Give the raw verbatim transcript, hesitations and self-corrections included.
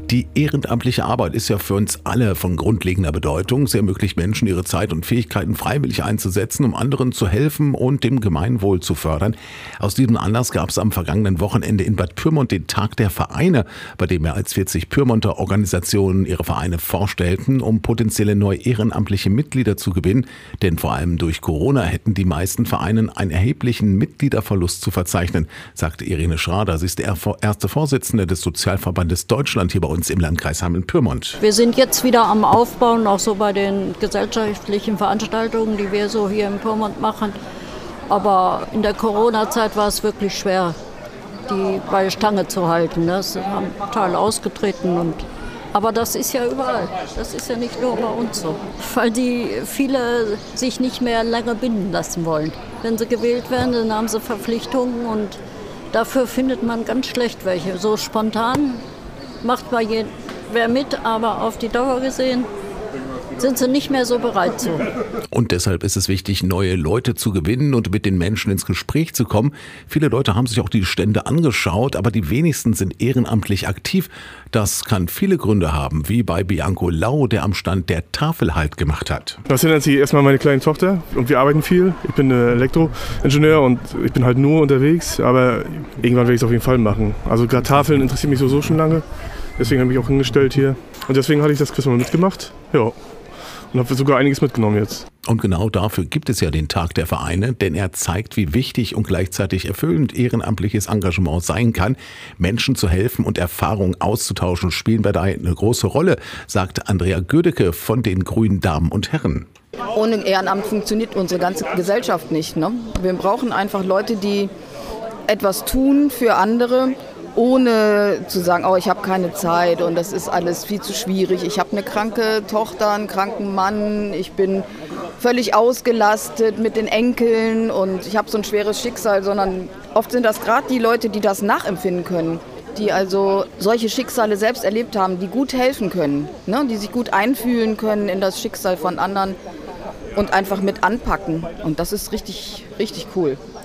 Die ehrenamtliche Arbeit ist ja für uns alle von grundlegender Bedeutung. Sie ermöglicht Menschen, ihre Zeit und Fähigkeiten freiwillig einzusetzen, um anderen zu helfen und dem Gemeinwohl zu fördern. Aus diesem Anlass gab es am vergangenen Wochenende in Bad Pyrmont den Tag der Vereine, bei dem mehr als vierzig Pyrmonter Organisationen ihre Vereine vorstellten, um potenzielle neue ehrenamtliche Mitglieder zu gewinnen. Denn vor allem durch Corona hätten die meisten Vereine einen erheblichen Mitgliederverlust zu verzeichnen, sagte Irene Schrader. Sie ist die erste Vorsitzende des Sozialverbandes Deutschland hier bei uns im Landkreis Hameln-Pyrmont. Wir sind jetzt wieder am Aufbauen, auch so bei den gesellschaftlichen Veranstaltungen, die wir so hier in Pyrmont machen. Aber in der Corona-Zeit war es wirklich schwer, die bei der Stange zu halten. Das haben total ausgetreten. Und, aber das ist ja überall. Das ist ja nicht nur bei uns so. Weil die viele sich nicht mehr länger binden lassen wollen. Wenn sie gewählt werden, dann haben sie Verpflichtungen und dafür findet man ganz schlecht welche. So spontan macht mal wer mit, aber auf die Dauer gesehen sind sie nicht mehr so bereit zu. Und deshalb ist es wichtig, neue Leute zu gewinnen und mit den Menschen ins Gespräch zu kommen. Viele Leute haben sich auch die Stände angeschaut, aber die wenigsten sind ehrenamtlich aktiv. Das kann viele Gründe haben, wie bei Bianco Lau, der am Stand der Tafel Halt gemacht hat. Das sind natürlich erstmal meine kleine Tochter und wir arbeiten viel. Ich bin Elektroingenieur und ich bin halt nur unterwegs, aber irgendwann werde ich es auf jeden Fall machen. Also gerade Tafeln interessiert mich sowieso schon lange. Deswegen habe ich mich auch hingestellt hier. Und deswegen hatte ich das Christmas mitgemacht. Ja. Und habe sogar einiges mitgenommen jetzt. Und genau dafür gibt es ja den Tag der Vereine, denn er zeigt, wie wichtig und gleichzeitig erfüllend ehrenamtliches Engagement sein kann. Menschen zu helfen und Erfahrungen auszutauschen, spielen dabei eine große Rolle, sagt Andrea Gödecke von den Grünen Damen und Herren. Ohne Ehrenamt funktioniert unsere ganze Gesellschaft nicht, ne? Wir brauchen einfach Leute, die etwas tun für andere, ohne zu sagen, oh, ich habe keine Zeit und das ist alles viel zu schwierig. Ich habe eine kranke Tochter, einen kranken Mann, ich bin völlig ausgelastet mit den Enkeln und ich habe so ein schweres Schicksal, sondern oft sind das gerade die Leute, die das nachempfinden können, die also solche Schicksale selbst erlebt haben, die gut helfen können, ne? Die sich gut einfühlen können in das Schicksal von anderen und einfach mit anpacken. Und das ist richtig, richtig cool.